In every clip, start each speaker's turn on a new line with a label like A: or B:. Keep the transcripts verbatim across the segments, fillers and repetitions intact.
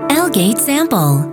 A: Elgate Sample.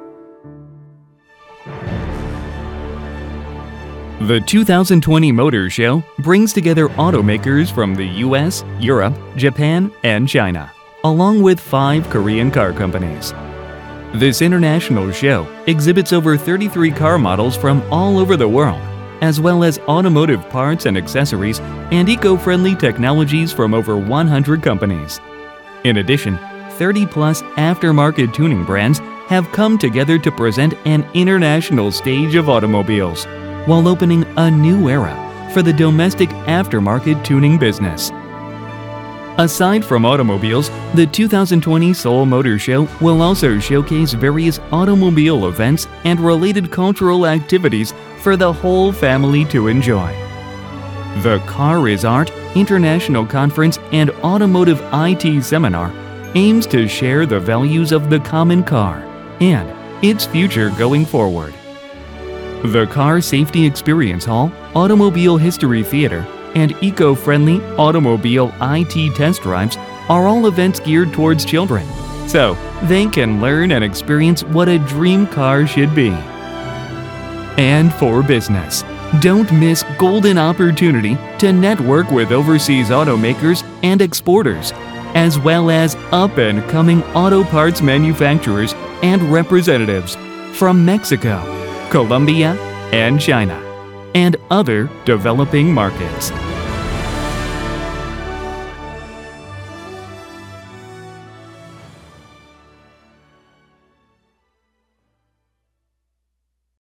B: The two thousand twenty Motor Show brings together automakers from the U S, Europe, Japan, and China, along with five Korean car companies. This international show exhibits over thirty-three car models from all over the world, as well as automotive parts and accessories and eco-friendly technologies from over one hundred companies. In addition, thirty plus aftermarket tuning brands have come together to present an international stage of automobiles, while opening a new era for the domestic aftermarket tuning business. Aside from automobiles, the two thousand twenty Seoul Motor Show will also showcase various automobile events and related cultural activities for the whole family to enjoy. The Car is Art International Conference and Automotive I T Seminar aims to share the values of the common car and its future going forward. The Car Safety Experience Hall, Automobile History Theater, and eco-friendly automobile I T test drives are all events geared towards children, so they can learn and experience what a dream car should be. And for business, don't miss golden opportunity to network with overseas automakers and exporters, as well as up-and-coming auto parts manufacturers and representatives from Mexico, Colombia, and China, and other developing markets.